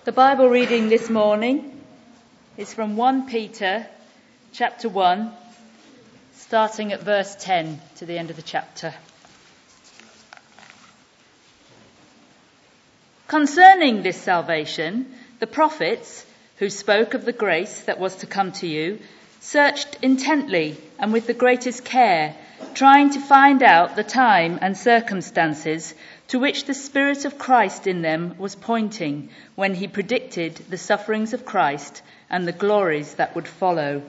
The Bible reading this morning is from 1 Peter chapter 1, starting at verse 10 to the end of the chapter. Concerning this salvation, the prophets, who spoke of the grace that was to come to you, searched intently and with the greatest care, trying to find out the time and circumstances to which the Spirit of Christ in them was pointing when he predicted the sufferings of Christ and the glories that would follow.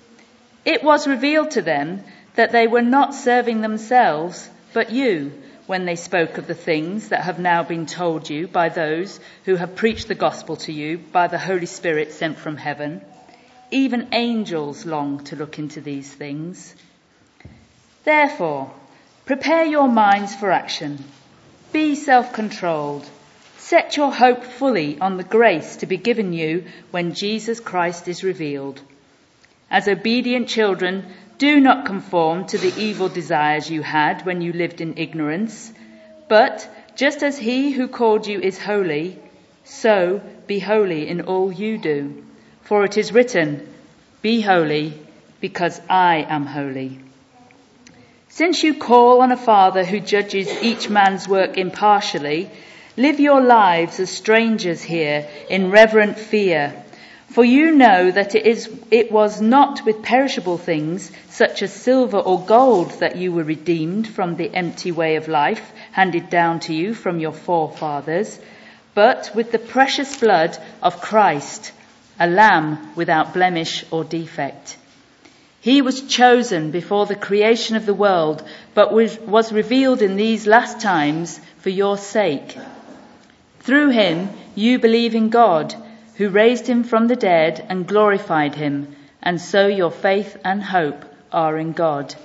It was revealed to them that they were not serving themselves, but you, when they spoke of the things that have now been told you by those who have preached the gospel to you by the Holy Spirit sent from heaven. Even angels long to look into these things. Therefore, prepare your minds for action. Be self-controlled. Set your hope fully on the grace to be given you when Jesus Christ is revealed. As obedient children, do not conform to the evil desires you had when you lived in ignorance, but just as he who called you is holy, so be holy in all you do. For it is written, "Be holy, because I am holy." Since you call on a Father who judges each man's work impartially, live your lives as strangers here in reverent fear. For you know that it was not with perishable things, such as silver or gold, that you were redeemed from the empty way of life handed down to you from your forefathers, but with the precious blood of Christ, a lamb without blemish or defect. He was chosen before the creation of the world, but was revealed in these last times for your sake. Through him you believe in God, who raised him from the dead and glorified him, and so your faith and hope are in God.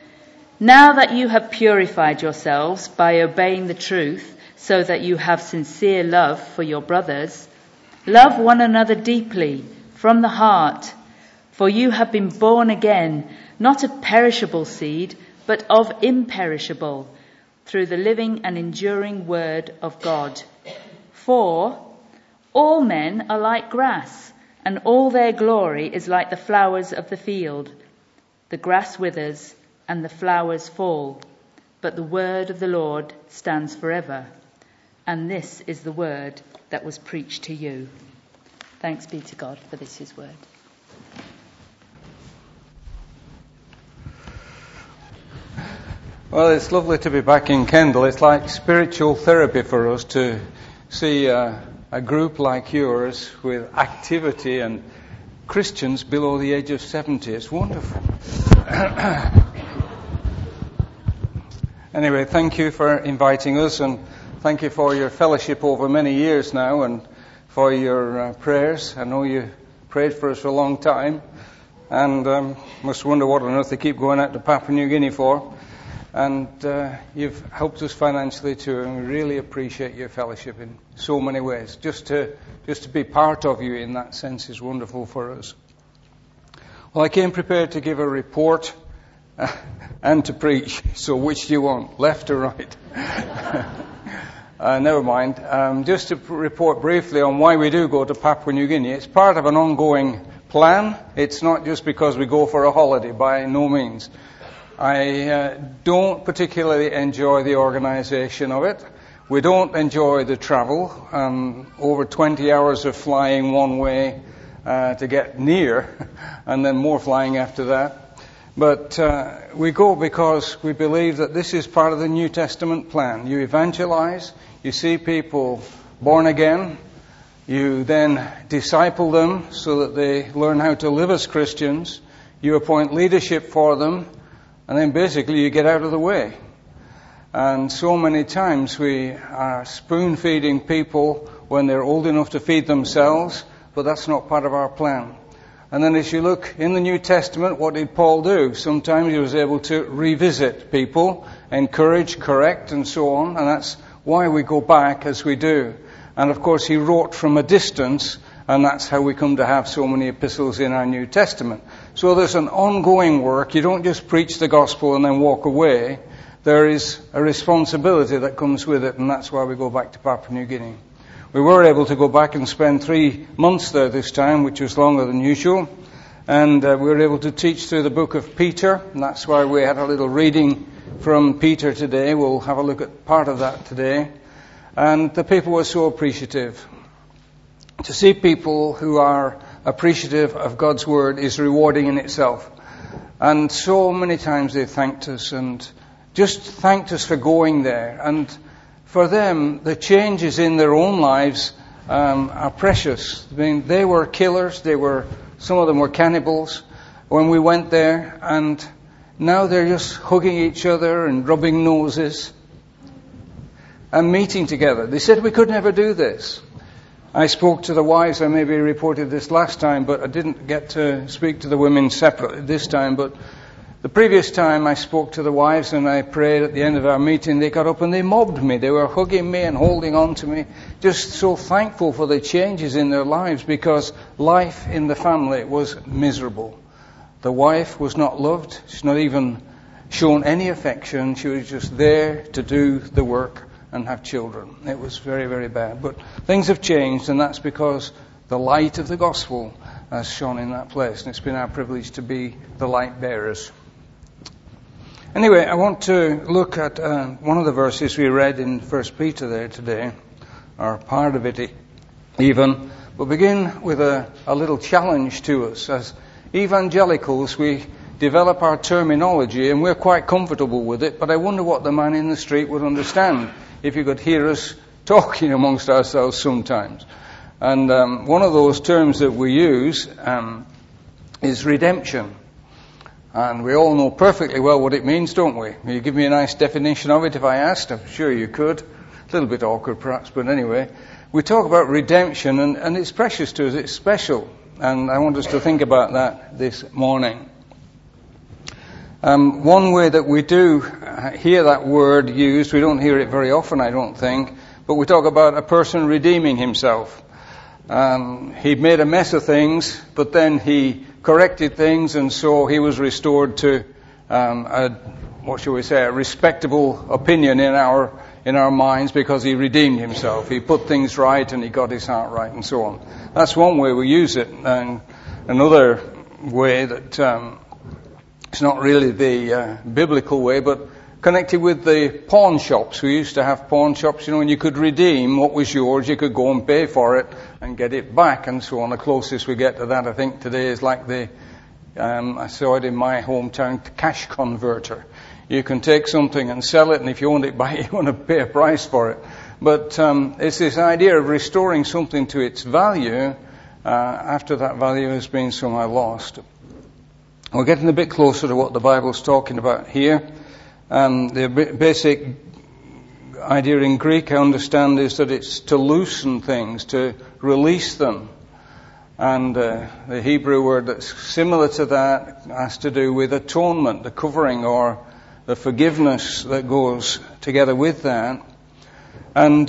Now that you have purified yourselves by obeying the truth, so that you have sincere love for your brothers, love one another deeply from the heart. For you have been born again, not of perishable seed, but of imperishable, through the living and enduring word of God. For all men are like grass, and all their glory is like the flowers of the field. The grass withers, and the flowers fall, but the word of the Lord stands forever. And this is the word that was preached to you. Thanks be to God for this his word. Well, it's lovely to be back in Kendal. It's like spiritual therapy for us to see a group like yours with activity and Christians below the age of 70. It's wonderful. Anyway, thank you for inviting us, and thank you for your fellowship over many years now, and for your prayers. I know you prayed for us for a long time, and must wonder what on earth they keep going out to Papua New Guinea for. And you've helped us financially too, and we really appreciate your fellowship in so many ways. Just to be part of you in that sense is wonderful for us. Well, I came prepared to give a report and to preach. So which do you want, left or right? Never mind. Just to report briefly on why we do go to Papua New Guinea. It's part of an ongoing plan. It's not just because we go for a holiday, by no means. I don't particularly enjoy the organisation of it. We don't enjoy the travel, over 20 hours of flying one way to get near, and then more flying after that. But we go because we believe that this is part of the New Testament plan. You evangelize, you see people born again, you then disciple them so that they learn how to live as Christians, you appoint leadership for them, and then basically you get out of the way. And so many times we are spoon-feeding people when they're old enough to feed themselves, but that's not part of our plan. And then as you look in the New Testament, what did Paul do? Sometimes he was able to revisit people, encourage, correct, and so on, and that's why we go back as we do. And of course he wrote from a distance, and that's how we come to have so many epistles in our New Testament. So there's an ongoing work. You don't just preach the gospel and then walk away. There is a responsibility that comes with it, and that's why we go back to Papua New Guinea. We were able to go back and spend 3 months there this time, which was longer than usual. And we were able to teach through the book of Peter, and that's why we had a little reading from Peter today. We'll have a look at part of that today. And the people were so appreciative. To see people who are appreciative of God's Word is rewarding in itself. And so many times they thanked us and just thanked us for going there. And for them, the changes in their own lives are precious. I mean, they were killers. Some of them were cannibals when we went there. And now they're just hugging each other and rubbing noses and meeting together. They said we could never do this. I spoke to the wives. I maybe reported this last time, but I didn't get to speak to the women separately this time. But the previous time I spoke to the wives and I prayed at the end of our meeting, they got up and they mobbed me. They were hugging me and holding on to me, just so thankful for the changes in their lives, because life in the family was miserable. The wife was not loved. She's not even shown any affection. She was just there to do the work and have children. It was very, very bad. But things have changed, and that's because the light of the gospel has shone in that place. And it's been our privilege to be the light bearers. Anyway, I want to look at one of the verses we read in 1 Peter there today, or part of it even. We'll begin with a little challenge to us. As evangelicals, we develop our terminology, and we're quite comfortable with it, but I wonder what the man in the street would understand if he could hear us talking amongst ourselves sometimes. And one of those terms that we use is redemption. And we all know perfectly well what it means, don't we? You give me a nice definition of it if I asked? I'm sure you could. A little bit awkward perhaps, but anyway. We talk about redemption, and it's precious to us, it's special. And I want us to think about that this morning. One way that we do hear that word used, we don't hear it very often, I don't think, but we talk about a person redeeming himself. He made a mess of things, but then he corrected things, and so he was restored to a respectable opinion in our minds, because he redeemed himself. He put things right and he got his heart right and so on. That's one way we use it. And another way that it's not really the biblical way, but connected with the pawn shops. We used to have pawn shops, and you could redeem what was yours. You could go and pay for it and get it back and so on. The closest we get to that, I think, today is like I saw it in my hometown, the cash converter. You can take something and sell it, and if you own it back, you want to pay a price for it. But it's this idea of restoring something to its value after that value has been somehow lost. We're getting a bit closer to what the Bible's talking about here. The basic idea in Greek, I understand, is that it's to loosen things, to release them. And the Hebrew word that's similar to that has to do with atonement, the covering or the forgiveness that goes together with that. And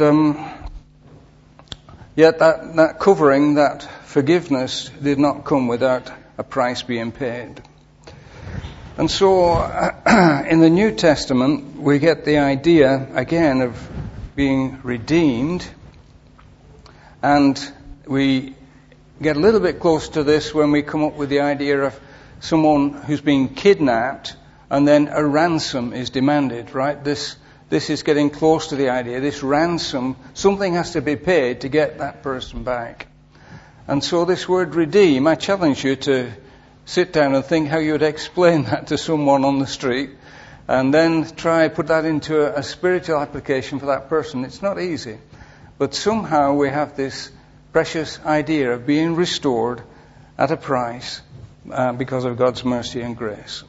yet that covering, that forgiveness, did not come without a price being paid. And so, in the New Testament, we get the idea, again, of being redeemed. And we get a little bit close to this when we come up with the idea of someone who's been kidnapped and then a ransom is demanded, right? This is getting close to the idea. This ransom, something has to be paid to get that person back. And so this word redeem, I challenge you to sit down and think how you would explain that to someone on the street, and then try put that into a spiritual application for that person. It's not easy. But somehow we have this precious idea of being restored at a price because of God's mercy and grace.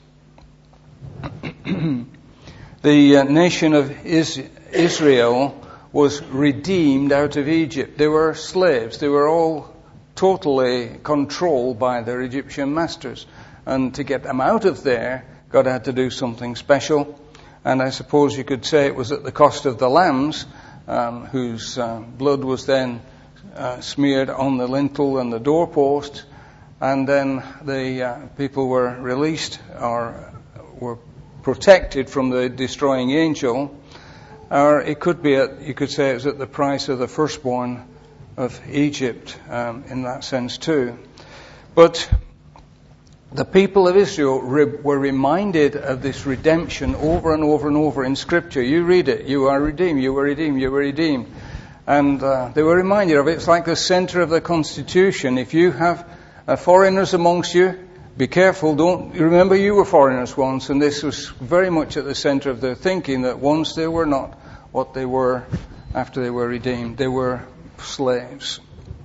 The nation of Israel was redeemed out of Egypt. They were slaves. They were all totally controlled by their Egyptian masters. And to get them out of there, God had to do something special. And I suppose you could say it was at the cost of the lambs, whose blood was then smeared on the lintel and the doorpost. And then the people were released or were protected from the destroying angel. Or it could be, you could say it was at the price of the firstborn of Egypt in that sense too. But the people of Israel were reminded of this redemption over and over and over in Scripture. You read it, you are redeemed, you were redeemed, you were redeemed. And they were reminded of it. It's like the center of the Constitution. If you have foreigners amongst you, be careful. Don't remember you were foreigners once, and this was very much at the center of their thinking, that once they were not what they were after they were redeemed. They were slaves.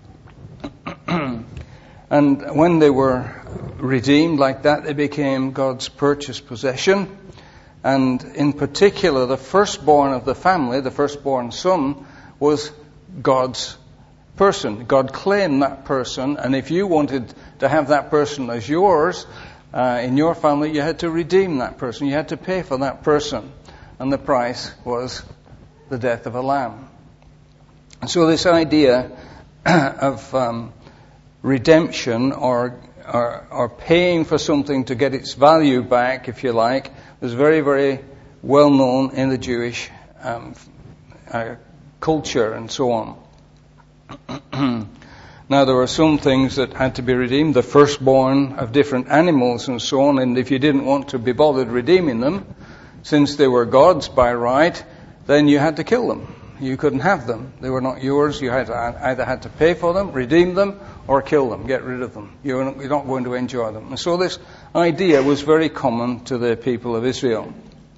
And when they were redeemed like that, they became God's purchased possession. And in particular, the firstborn of the family, the firstborn son, was God's person. God claimed that person, and if you wanted to have that person as yours in your family, you had to redeem that person. You had to pay for that person, and the price was the death of a lamb. And so this idea of redemption or paying for something to get its value back, if you like, was very, very well known in the Jewish culture and so on. Now, there were some things that had to be redeemed, the firstborn of different animals and so on, and if you didn't want to be bothered redeeming them, since they were God's by right, then you had to kill them. You couldn't have them. They were not yours. You either had to pay for them, redeem them, or kill them, get rid of them. You're not going to enjoy them. And so this idea was very common to the people of Israel.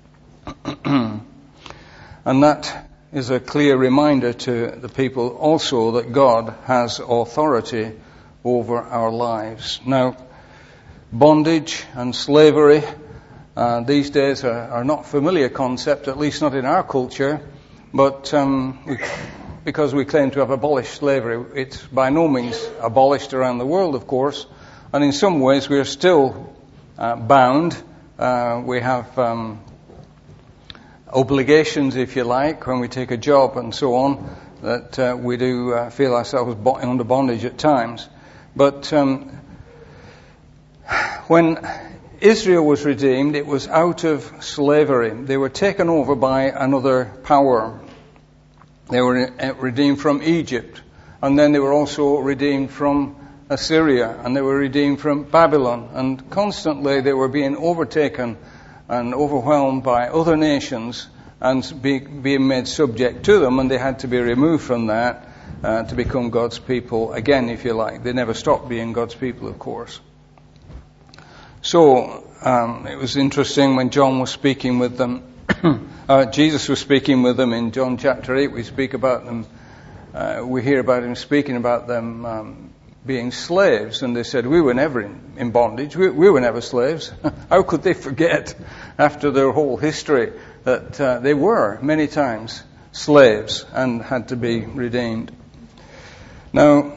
And that is a clear reminder to the people also that God has authority over our lives. Now, bondage and slavery these days are not familiar concept, at least not in our culture. But because we claim to have abolished slavery, it's by no means abolished around the world, of course. And in some ways, we are still bound. We have obligations, if you like, when we take a job and so on, that we do feel ourselves under bondage at times. But when Israel was redeemed, it was out of slavery. They were taken over by another power. They were redeemed from Egypt, and then they were also redeemed from Assyria, and they were redeemed from Babylon, and constantly they were being overtaken and overwhelmed by other nations and being made subject to them, and they had to be removed from that to become God's people again, if you like. They never stopped being God's people, of course. So it was interesting when John was speaking with them. Jesus was speaking with them in John chapter 8. We speak about them. We hear about him speaking about them being slaves, and they said, "We were never in bondage. We were never slaves." How could they forget after their whole history that they were many times slaves and had to be redeemed? Now,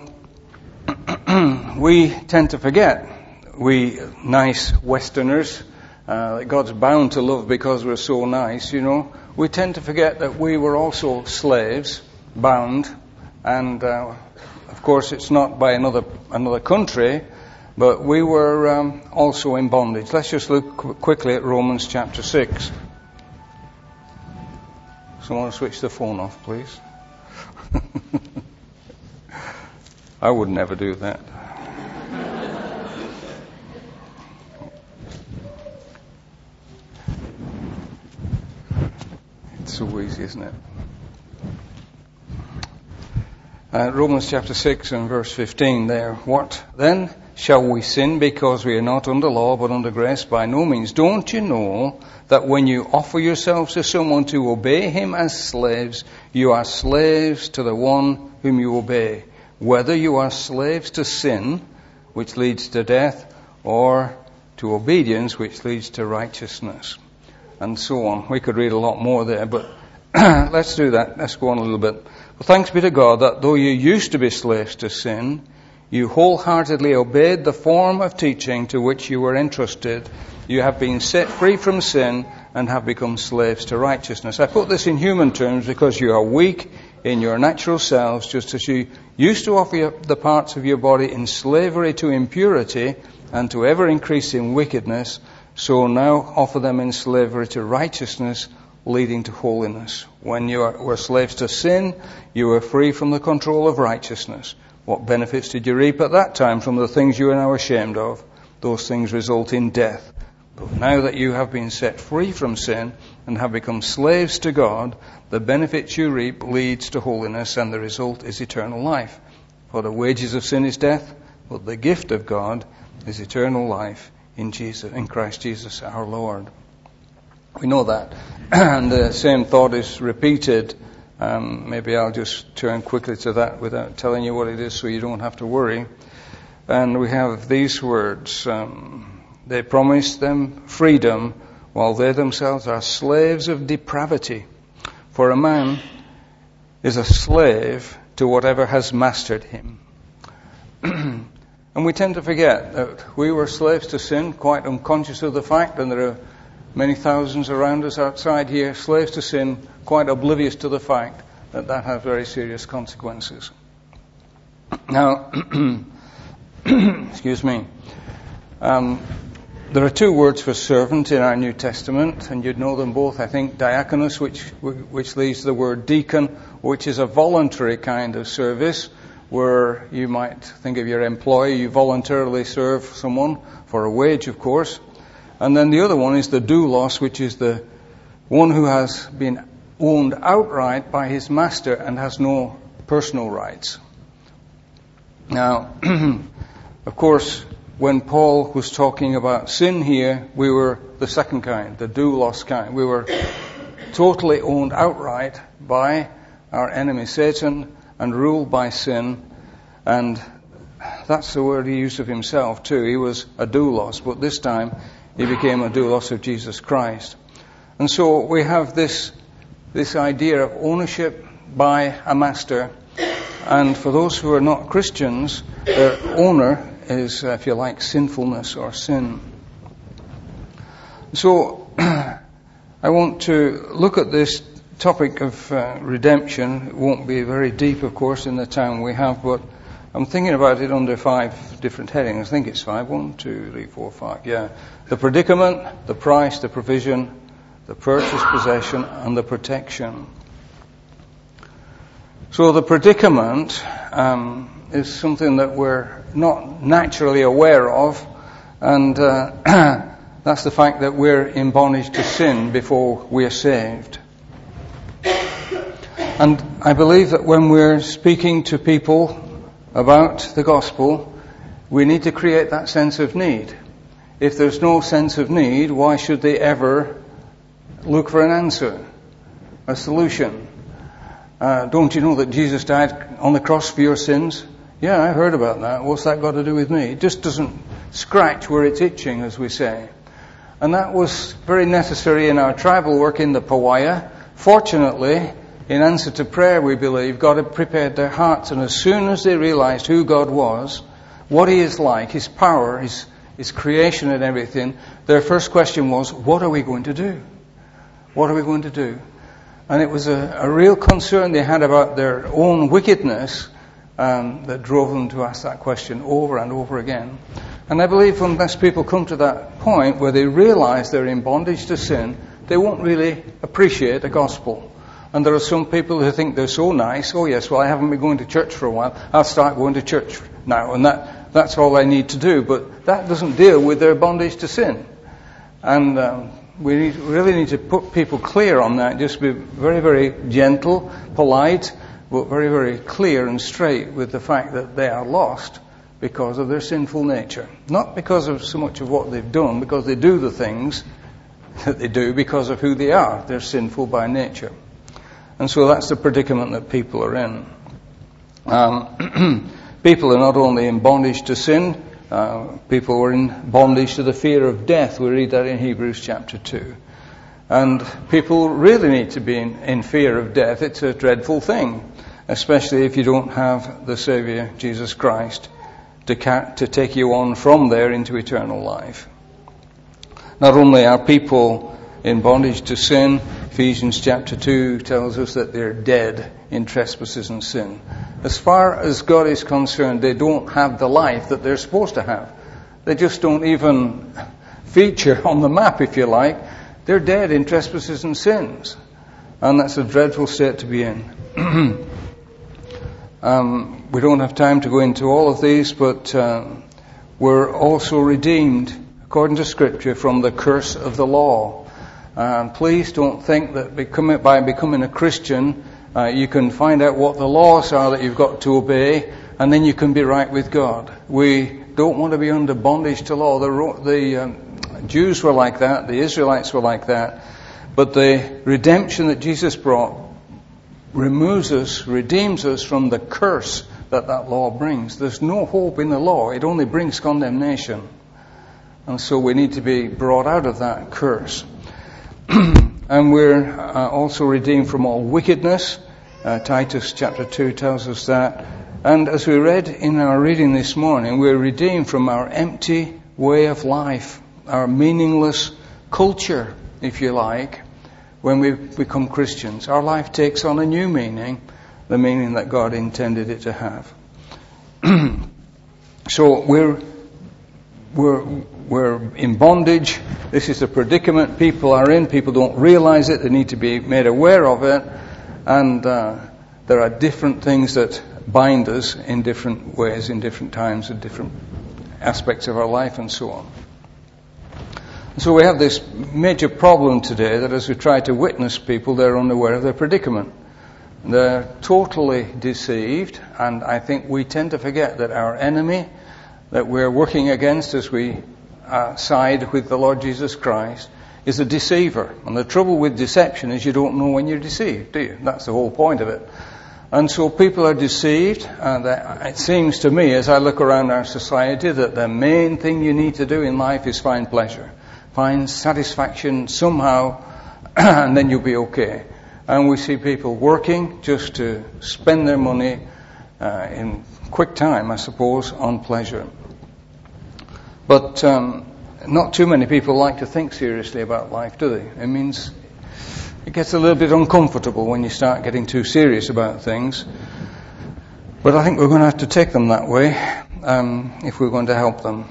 we tend to forget. We nice Westerners that God's bound to love because we're so nice, we tend to forget that we were also slaves, bound, and of course it's not by another country, but we were also in bondage. Let's just look quickly at Romans chapter 6. Someone switch the phone off, please. I would never do that. It's so easy, isn't it? Romans chapter 6 and verse 15 there. What then? Shall we sin because we are not under law but under grace? By no means. Don't you know that when you offer yourselves to someone to obey him as slaves, you are slaves to the one whom you obey, whether you are slaves to sin, which leads to death, or to obedience, which leads to righteousness, and so on. We could read a lot more there, but let's do that. Let's go on a little bit. Well, thanks be to God that though you used to be slaves to sin, you wholeheartedly obeyed the form of teaching to which you were entrusted. You have been set free from sin and have become slaves to righteousness. I put this in human terms because you are weak in your natural selves, just as you used to offer the parts of your body in slavery to impurity and to ever-increasing wickedness, so now offer them in slavery to righteousness. leading to holiness. When you were slaves to sin, you were free from the control of righteousness. What benefits did you reap at that time from the things you are now ashamed of? Those things result in death. But now that you have been set free from sin and have become slaves to God, the benefits you reap leads to holiness, and the result is eternal life. For the wages of sin is death, but the gift of God is eternal life in Christ Jesus our Lord. We know that. And the same thought is repeated. Maybe I'll just turn quickly to that without telling you what it is so you don't have to worry. And we have these words. They promised them freedom while they themselves are slaves of depravity. For a man is a slave to whatever has mastered him. And we tend to forget that we were slaves to sin, quite unconscious of the fact, and there are many thousands around us outside here, slaves to sin, quite oblivious to the fact that that has very serious consequences. Now, excuse me, there are two words for servant in our New Testament, and you'd know them both, I think. Diakonos, which leads to the word deacon, which is a voluntary kind of service, where you might think of your employee, you voluntarily serve someone for a wage, of course. And then the other one is the doulos, which is the one who has been owned outright by his master and has no personal rights. Now, of course, when Paul was talking about sin here, we were the second kind, the doulos kind. We were totally owned outright by our enemy Satan and ruled by sin. And that's the word he used of himself too. He was a doulos, but this time he became a doulos of Jesus Christ. And so we have this idea of ownership by a master. And for those who are not Christians, their owner is, if you like, sinfulness or sin. So I want to look at this topic of redemption. It won't be very deep, of course, in the time we have, but I'm thinking about it under 5 different headings. I think it's 5. 1, 2, 3, 4, 5. Yeah. The predicament, the price, the provision, the purchased possession, and the protection. So the predicament is something that we're not naturally aware of, and that's the fact that we're in bondage to sin before we're saved. And I believe that when we're speaking to people about the gospel, we need to create that sense of need. If there's no sense of need, why should they ever look for an answer, a solution? Don't you know that Jesus died on the cross for your sins? Yeah, I heard about that. What's that got to do with me? It just doesn't scratch where it's itching, as we say. And that was very necessary in our tribal work in the Pawaya. Fortunately, in answer to prayer, we believe, God had prepared their hearts, and as soon as they realized who God was, what He is like, His power, His creation and everything, their first question was, what are we going to do? What are we going to do? And it was a real concern they had about their own wickedness that drove them to ask that question over and over again. And I believe unless people come to that point where they realize they're in bondage to sin, they won't really appreciate the gospel. And there are some people who think they're so nice. Oh yes, well, I haven't been going to church for a while. I'll start going to church now. And that's all I need to do. But that doesn't deal with their bondage to sin. And we really need to put people clear on that. Just be very, very gentle, polite, but very, very clear and straight with the fact that they are lost because of their sinful nature. Not because of so much of what they've done, because they do the things that they do because of who they are. They're sinful by nature. And so that's the predicament that people are in. People are not only in bondage to sin, people are in bondage to the fear of death. We read that in Hebrews chapter 2. And people really need to be in fear of death. It's a dreadful thing, especially if you don't have the Saviour, Jesus Christ, to take you on from there into eternal life. Not only are people in bondage to sin, Ephesians chapter 2 tells us that they're dead in trespasses and sin. As far as God is concerned, they don't have the life that they're supposed to have. They just don't even feature on the map, if you like. They're dead in trespasses and sins. And that's a dreadful state to be in. We don't have time to go into all of these, but we're also redeemed, according to Scripture, from the curse of the law. Please don't think that by becoming a Christian, you can find out what the laws are that you've got to obey, and then you can be right with God. We don't want to be under bondage to law. The Jews were like that, the Israelites were like that, but the redemption that Jesus brought redeems us from the curse that law brings. There's no hope in the law. It only brings condemnation. And so we need to be brought out of that curse. And we're also redeemed from all wickedness. Titus chapter 2 tells us that. And as we read in our reading this morning, we're redeemed from our empty way of life, our meaningless culture, if you like. When we become Christians, our life takes on a new meaning, the meaning that God intended it to have. So we're in bondage. This is the predicament people are in. People don't realize it. They need to be made aware of it. And there are different things that bind us in different ways, in different times, in different aspects of our life, and so on. So we have this major problem today that as we try to witness people, they're unaware of their predicament. They're totally deceived, and I think we tend to forget that our enemy that we're working against as we side with the Lord Jesus Christ is a deceiver. And the trouble with deception is you don't know when you're deceived, do you? That's the whole point of it. And so people are deceived, and it seems to me as I look around our society that the main thing you need to do in life is find pleasure. Find satisfaction somehow, and then you'll be okay. And we see people working just to spend their money in quick time, I suppose, on pleasure. But not too many people like to think seriously about life, do they? It means it gets a little bit uncomfortable when you start getting too serious about things. But I think we're going to have to take them that way if we're going to help them.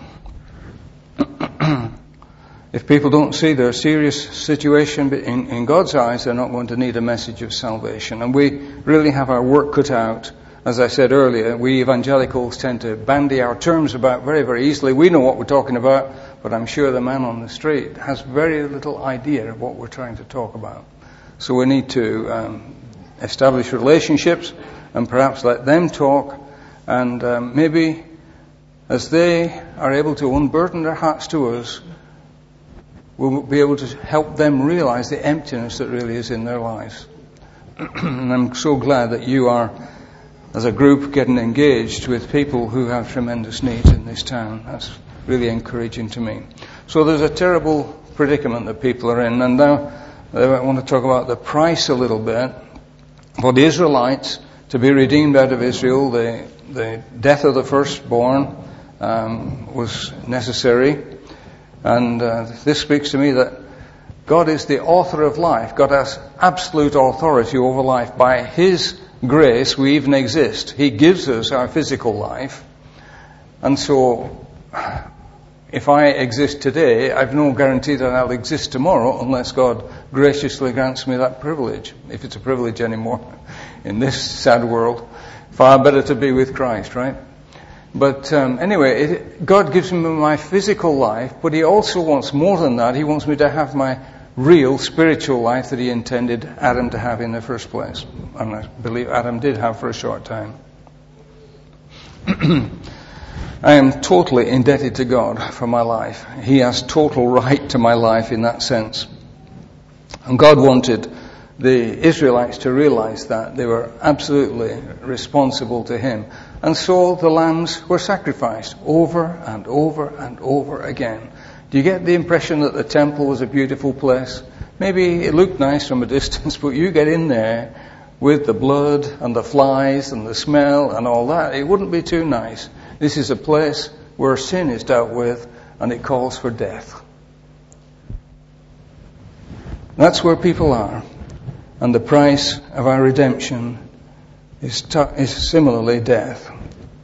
If people don't see their serious situation in God's eyes, they're not going to need a message of salvation. And we really have our work cut out. As I said earlier, we evangelicals tend to bandy our terms about very, very easily. We know what we're talking about, but I'm sure the man on the street has very little idea of what we're trying to talk about. So we need to establish relationships and perhaps let them talk, and maybe as they are able to unburden their hearts to us, we'll be able to help them realize the emptiness that really is in their lives. And I'm so glad that you are, as a group, getting engaged with people who have tremendous needs in this town. That's really encouraging to me. So there's a terrible predicament that people are in, and now I want to talk about the price a little bit. For the Israelites to be redeemed out of Israel, the death of the firstborn was necessary. And this speaks to me that God is the author of life. God has absolute authority over life. By His grace, we even exist. He gives us our physical life. And so, if I exist today, I've no guarantee that I'll exist tomorrow unless God graciously grants me that privilege. If it's a privilege anymore in this sad world. Far better to be with Christ, right? But anyway, God gives me my physical life, but He also wants more than that. He wants me to have my real spiritual life that He intended Adam to have in the first place. And I believe Adam did have for a short time. I am totally indebted to God for my life. He has total right to my life in that sense. And God wanted the Israelites to realize that they were absolutely responsible to Him. And so the lambs were sacrificed over and over and over again. Do you get the impression that the temple was a beautiful place? Maybe it looked nice from a distance, but you get in there with the blood and the flies and the smell and all that. It wouldn't be too nice. This is a place where sin is dealt with, and it calls for death. That's where people are. And the price of our redemption is similarly death.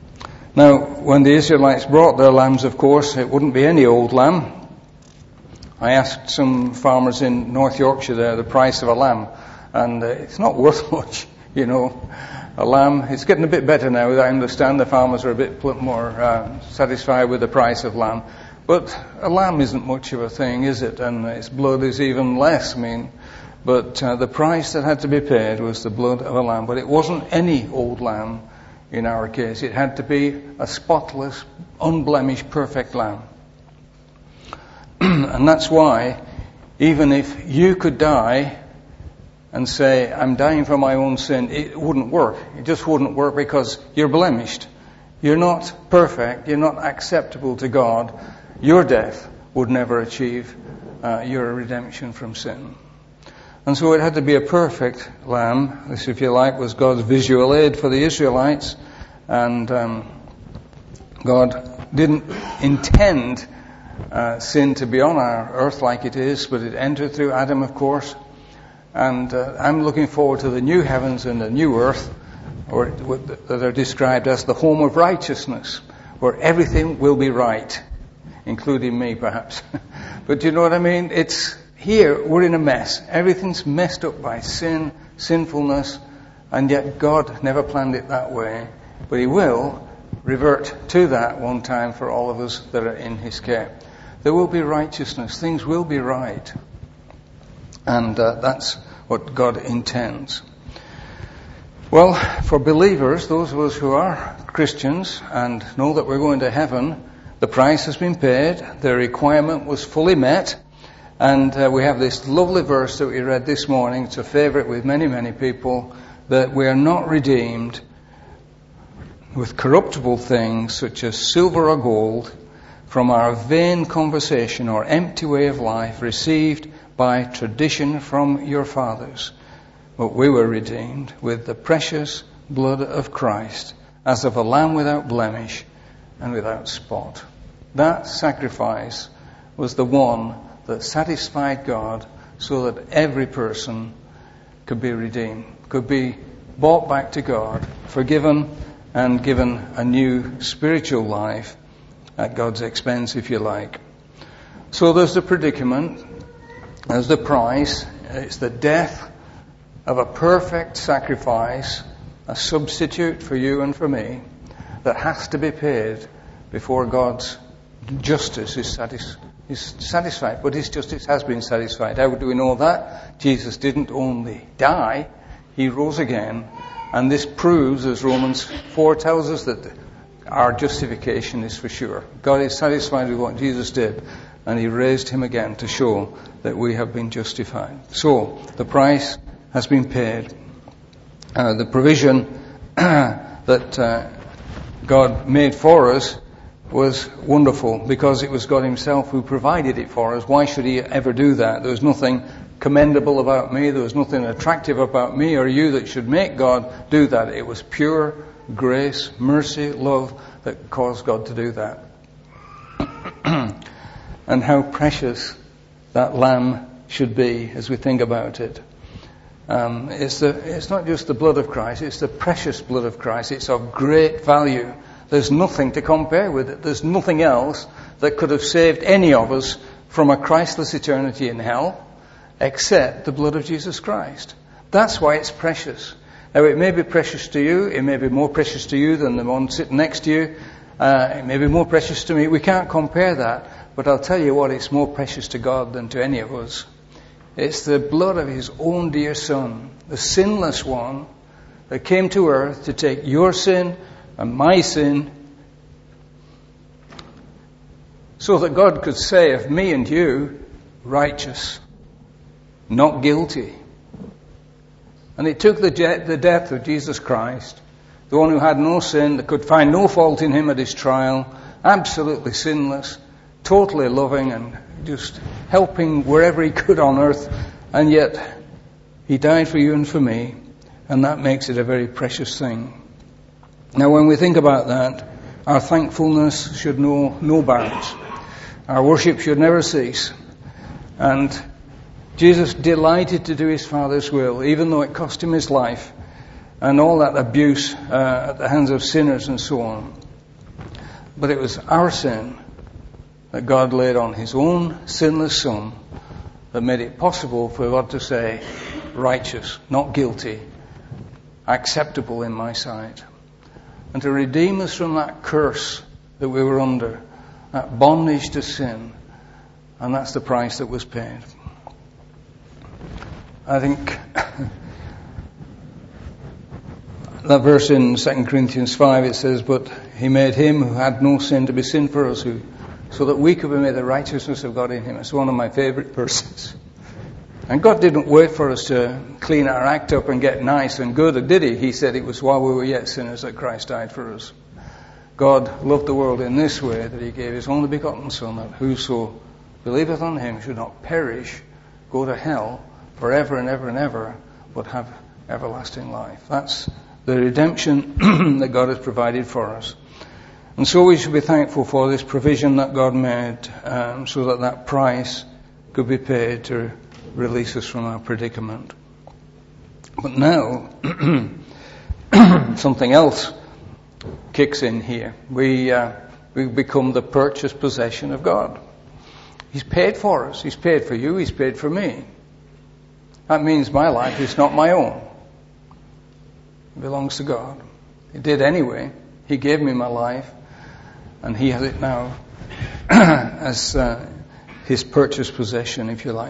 Now, when the Israelites brought their lambs, of course, it wouldn't be any old lamb. I asked some farmers in North Yorkshire there the price of a lamb, and it's not worth much, A lamb, it's getting a bit better now. I understand the farmers are a bit more satisfied with the price of lamb. But a lamb isn't much of a thing, is it? And its blood is even less, But the price that had to be paid was the blood of a lamb. But it wasn't any old lamb in our case. It had to be a spotless, unblemished, perfect lamb. And that's why, even if you could die and say, I'm dying for my own sin, it wouldn't work. It just wouldn't work because you're blemished. You're not perfect. You're not acceptable to God. Your death would never achieve your redemption from sin. And so it had to be a perfect lamb. This, if you like, was God's visual aid for the Israelites. And God didn't intend sin to be on our earth like it is, but it entered through Adam, of course. And I'm looking forward to the new heavens and the new earth, or that are described as the home of righteousness, where everything will be right, including me, perhaps. But you know what I mean? It's here, we're in a mess. Everything's messed up by sin, sinfulness, and yet God never planned it that way. But He will revert to that one time for all of us that are in His care. There will be righteousness. Things will be right. And that's what God intends. Well, for believers, those of us who are Christians and know that we're going to heaven, the price has been paid, the requirement was fully met, and we have this lovely verse that we read this morning. It's a favourite with many, many people, that we are not redeemed with corruptible things such as silver or gold from our vain conversation or empty way of life received by tradition from your fathers. But we were redeemed with the precious blood of Christ, as of a lamb without blemish and without spot. That sacrifice was the one that satisfied God, so that every person could be redeemed, could be brought back to God, forgiven and given a new spiritual life at God's expense, if you like. So there's the predicament, there's the price. It's the death of a perfect sacrifice, a substitute for you and for me, that has to be paid before God's justice is satisfied. But His justice has been satisfied. How do we know that? Jesus didn't only die, He rose again. And this proves, as Romans 4 tells us, that our justification is for sure. God is satisfied with what Jesus did, and He raised Him again to show that we have been justified. So, the price has been paid. The provision that God made for us was wonderful, because it was God Himself who provided it for us. Why should He ever do that? There was nothing commendable about me, there was nothing attractive about me or you that should make God do that. It was pure grace, mercy, love that caused God to do that. And how precious that lamb should be as we think about it. It's not just the blood of Christ, it's the precious blood of Christ. It's of great value. There's nothing to compare with it. There's nothing else that could have saved any of us from a Christless eternity in hell except the blood of Jesus Christ. That's why it's precious. Now, it may be precious to you, it may be more precious to you than the one sitting next to you, it may be more precious to me. We can't compare that, but I'll tell you what, it's more precious to God than to any of us. It's the blood of His own dear Son, the sinless one that came to earth to take your sin and my sin, so that God could say of me and you, righteous, not guilty. And it took the death of Jesus Christ, the one who had no sin, that could find no fault in Him at His trial, absolutely sinless, totally loving and just helping wherever He could on earth, and yet He died for you and for me, and that makes it a very precious thing. Now, when we think about that, our thankfulness should know no bounds. Our worship should never cease. And Jesus delighted to do His Father's will, even though it cost Him His life and all that abuse at the hands of sinners and so on. But it was our sin that God laid on his own sinless Son that made it possible for God to say, righteous, not guilty, acceptable in my sight, and to redeem us from that curse that we were under, that bondage to sin, and that's the price that was paid. I think that verse in 2 Corinthians 5, it says, but he made him who had no sin to be sin for us, so that we could be made the righteousness of God in him. It's one of my favourite verses. And God didn't wait for us to clean our act up and get nice and good, did he? He said it was while we were yet sinners that Christ died for us. God loved the world in this way, that he gave his only begotten Son, that whoso believeth on him should not perish, go to hell forever and ever and ever, but have everlasting life. That's the redemption that God has provided for us. And so we should be thankful for this provision that God made, so that that price could be paid to release us from our predicament. But now, something else kicks in here. We become the purchased possession of God. He's paid for us. He's paid for you. He's paid for me. That means my life is not my own. It belongs to God. He did anyway. He gave me my life, and he has it now as his purchased possession, if you like.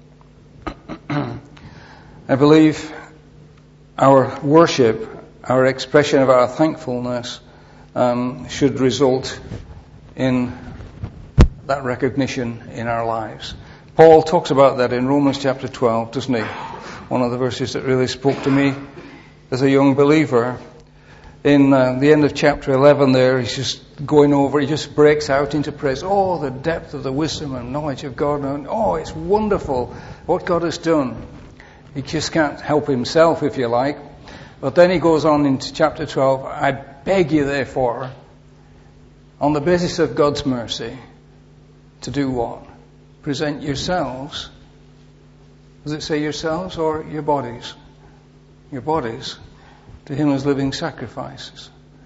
I believe our worship, our expression of our thankfulness, should result in that recognition in our lives. Paul talks about that in Romans chapter 12, doesn't he? One of the verses that really spoke to me as a young believer. In the end of chapter 11 there, he's just going over, he just breaks out into praise. Oh, the depth of the wisdom and knowledge of God. And, oh, it's wonderful what God has done. He just can't help himself, if you like. But then he goes on into chapter 12, I beg you therefore, on the basis of God's mercy, to do what? Present yourselves. Does it say yourselves or your bodies? Your bodies to him as living sacrifices.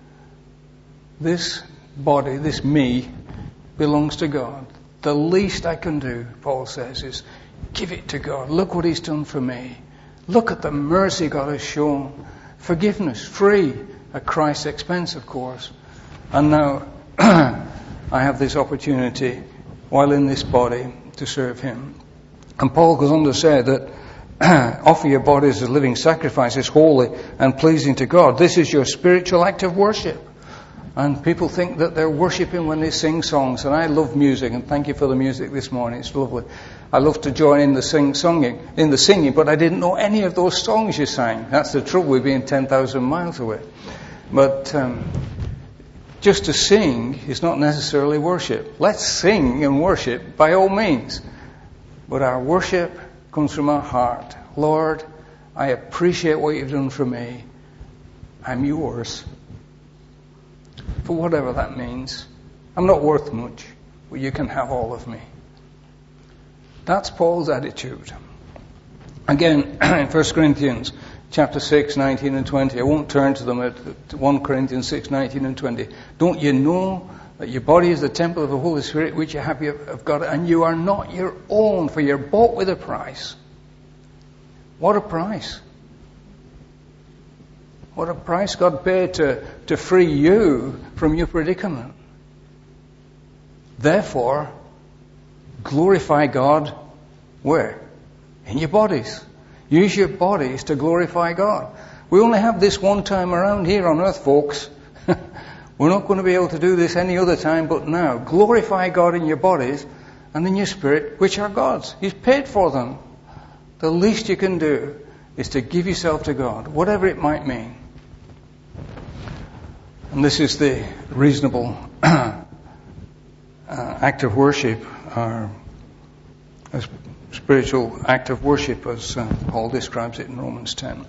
This body, this me, belongs to God. The least I can do, Paul says, is give it to God. Look what he's done for me. Look at the mercy God has shown. Forgiveness, free, at Christ's expense, of course. And now I have this opportunity, while in this body, to serve him. And Paul goes on to say that offer your bodies as living sacrifices, holy and pleasing to God. This is your spiritual act of worship. And people think that they're worshipping when they sing songs. And I love music, and thank you for the music this morning. It's lovely. I love to join in the singing, but I didn't know any of those songs you sang. That's the trouble with being 10,000 miles away. But just to sing is not necessarily worship. Let's sing and worship by all means. But our worship comes from our heart. Lord, I appreciate what you've done for me. I'm yours. For whatever that means. I'm not worth much, but you can have all of me. That's Paul's attitude. Again, in 1 Corinthians chapter 6, 19 and 20. I won't turn to them at 1 Corinthians 6, 19 and 20. Don't you know that your body is the temple of the Holy Spirit, which you have of God, and you are not your own, for you're bought with a price. What a price. What a price God paid to free you from your predicament. Therefore, glorify God where? In your bodies. Use your bodies to glorify God. We only have this one time around here on earth, folks. We're not going to be able to do this any other time but now. Glorify God in your bodies and in your spirit, which are God's. He's paid for them. The least you can do is to give yourself to God, whatever it might mean. And this is the reasonable act of worship, or a spiritual act of worship, as Paul describes it in Romans 10.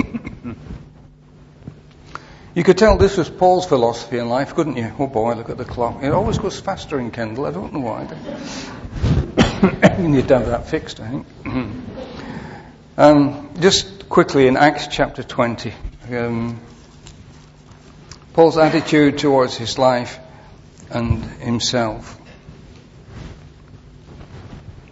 You could tell this was Paul's philosophy in life, couldn't you? Oh boy, look at the clock. It always goes faster in Kendall. I don't know why. You need to have that fixed, I think. Just quickly in Acts chapter 20. Paul's attitude towards his life and himself.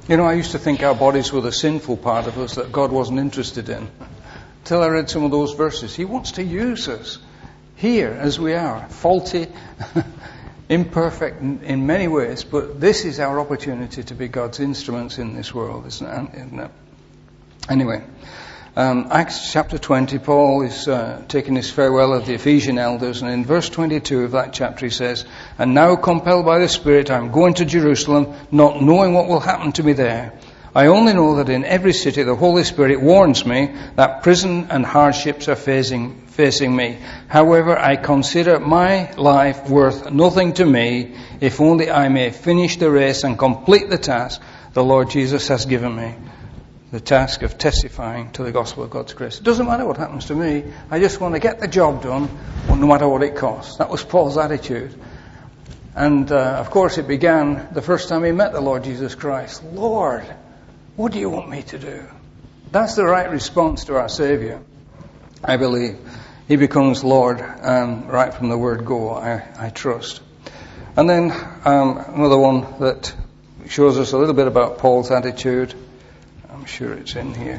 You know, I used to think our bodies were the sinful part of us that God wasn't interested in. Till I read some of those verses. He wants to use us here as we are, faulty, imperfect in many ways, but this is our opportunity to be God's instruments in this world, isn't it? Anyway, Acts chapter 20, Paul is taking his farewell of the Ephesian elders, and in verse 22 of that chapter he says, "And now, compelled by the Spirit, I am going to Jerusalem, not knowing what will happen to me there. I only know that in every city the Holy Spirit warns me that prison and hardships are facing me. However, I consider my life worth nothing to me, if only I may finish the race and complete the task the Lord Jesus has given me. The task of testifying to the gospel of God's grace. It doesn't matter what happens to me. I just want to get the job done, no matter what it costs." That was Paul's attitude. And, of course, it began the first time he met the Lord Jesus Christ. "Lord, what do you want me to do?" That's the right response to our Savior, I believe. He becomes Lord right from the word go, I trust. And then another one that shows us a little bit about Paul's attitude. I'm sure it's in here.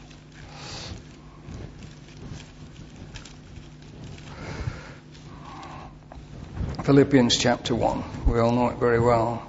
Philippians chapter 1. We all know it very well.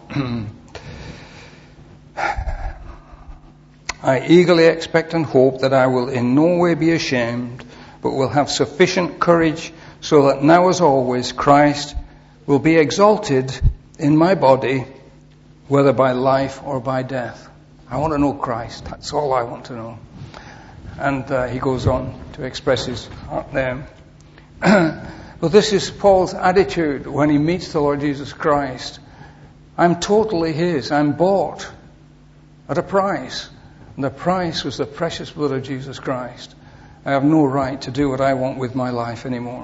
"I eagerly expect and hope that I will in no way be ashamed, but will have sufficient courage, so that now as always Christ will be exalted in my body, whether by life or by death." I want to know Christ. That's all I want to know. And he goes on to express his heart there. But this is Paul's attitude when he meets the Lord Jesus Christ. I'm totally his. I'm bought at a price. And the price was the precious blood of Jesus Christ. I have no right to do what I want with my life anymore.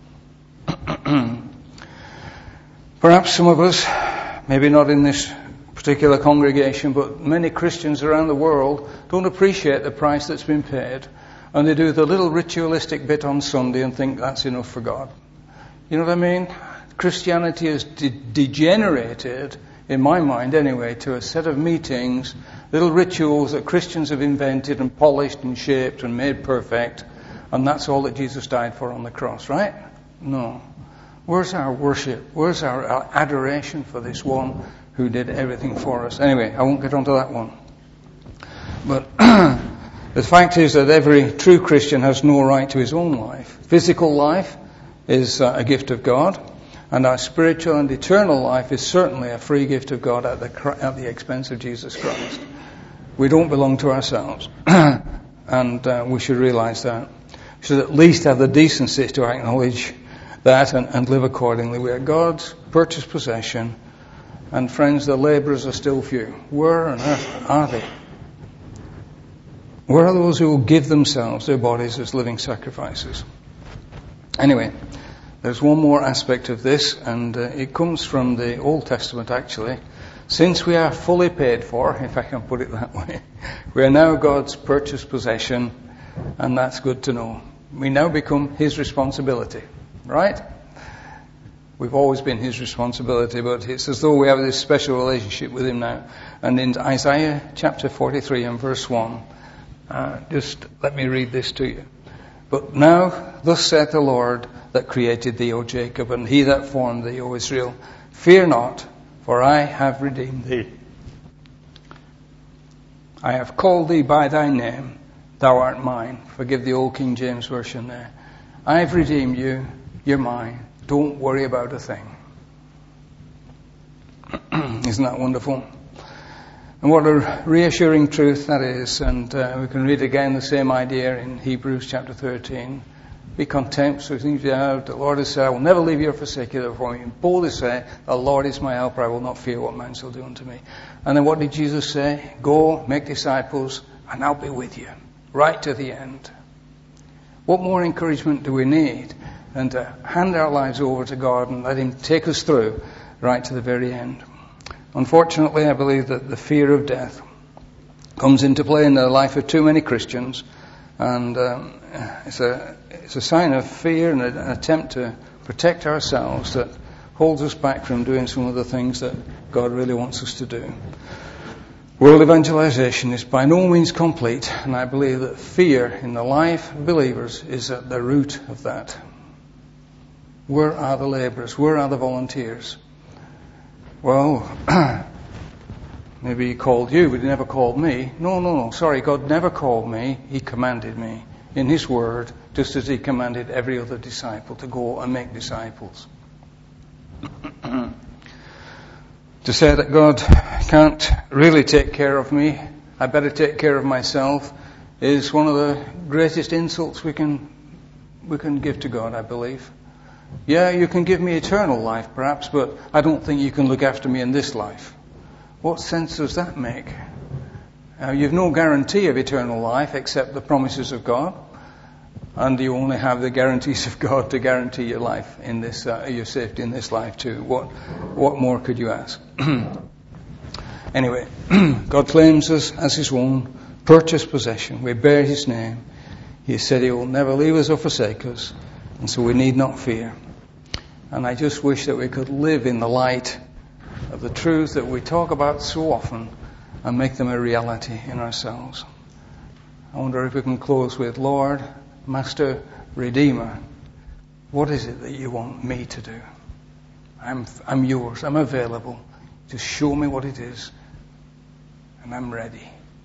Perhaps some of us, maybe not in this particular congregation, but many Christians around the world don't appreciate the price that's been paid, and they do the little ritualistic bit on Sunday and think that's enough for God. You know what I mean? Christianity has degenerated, in my mind anyway, to a set of meetings, little rituals that Christians have invented and polished and shaped and made perfect, and that's all that Jesus died for on the cross, right? No. Where's our worship? Where's our adoration for this one who did everything for us? Anyway, I won't get onto that one. But the fact is that every true Christian has no right to his own life. Physical life is a gift of God, and our spiritual and eternal life is certainly a free gift of God at the expense of Jesus Christ. We don't belong to ourselves, and we should realize that. We should at least have the decency to acknowledge that and live accordingly. We are God's purchased possession, and friends, the labourers are still few. Where on earth are they? Where are those who will give themselves, their bodies, as living sacrifices? Anyway, there's one more aspect of this, and it comes from the Old Testament, actually. Since we are fully paid for, if I can put it that way, we are now God's purchased possession, and that's good to know. We now become his responsibility, right? We've always been his responsibility, but it's as though we have this special relationship with him now. And in Isaiah chapter 43 and verse 1, just let me read this to you. "But now, thus saith the Lord that created thee, O Jacob, and he that formed thee, O Israel, fear not, for I have redeemed thee. I have called thee by thy name, thou art mine." Forgive the old King James Version there. I have redeemed you, you're mine. Don't worry about a thing. Isn't that wonderful? And what a reassuring truth that is. And we can read again the same idea in Hebrews chapter 13. Be content with the things you have. The Lord has said, "I will never leave you or forsake you." Therefore, you boldly say, "The Lord is my helper. I will not fear what man shall do unto me." And then what did Jesus say? "Go, make disciples, and I'll be with you." Right to the end. What more encouragement do we need than to hand our lives over to God and let him take us through right to the very end? Unfortunately, I believe that the fear of death comes into play in the life of too many Christians, and it's a sign of fear and an attempt to protect ourselves that holds us back from doing some of the things that God really wants us to do. World evangelization is by no means complete, and I believe that fear in the life of believers is at the root of that. Where are the laborers? Where are the volunteers? Well, maybe He called you, but He never called me. No. Sorry, God never called me. He commanded me in His Word, just as He commanded every other disciple to go and make disciples. To say that God can't really take care of me, I better take care of myself, is one of the greatest insults we can give to God, I believe. Yeah, you can give me eternal life perhaps, but I don't think you can look after me in this life. What sense does that make? You've no guarantee of eternal life except the promises of God, and you only have the guarantees of God to guarantee your life in this, your safety in this life too. What more could you ask? Anyway, God claims us as His own purchased possession. We bear His name. He said He will never leave us or forsake us, and so we need not fear. And I just wish that we could live in the light of the truth that we talk about so often and make them a reality in ourselves. I wonder if we can close with, Lord, Master, Redeemer, what is it that you want me to do? I'm yours. I'm available. Just show me what it is, and I'm ready.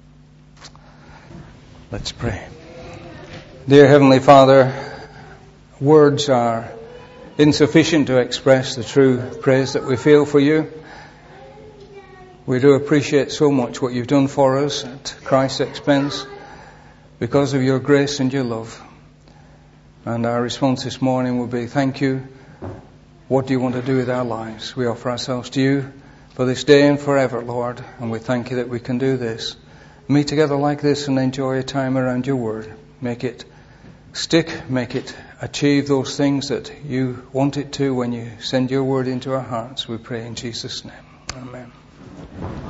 Let's pray. Dear Heavenly Father, words are insufficient to express the true praise that we feel for you. We do appreciate so much what you've done for us at Christ's expense because of your grace and your love. And our response this morning will be, thank you. What do you want to do with our lives? We offer ourselves to you for this day and forever, Lord, and we thank you that we can do this. Meet together like this and enjoy a time around your word. Make it stick, make it achieve those things that you want it to when you send your word into our hearts. We pray in Jesus' name. Amen.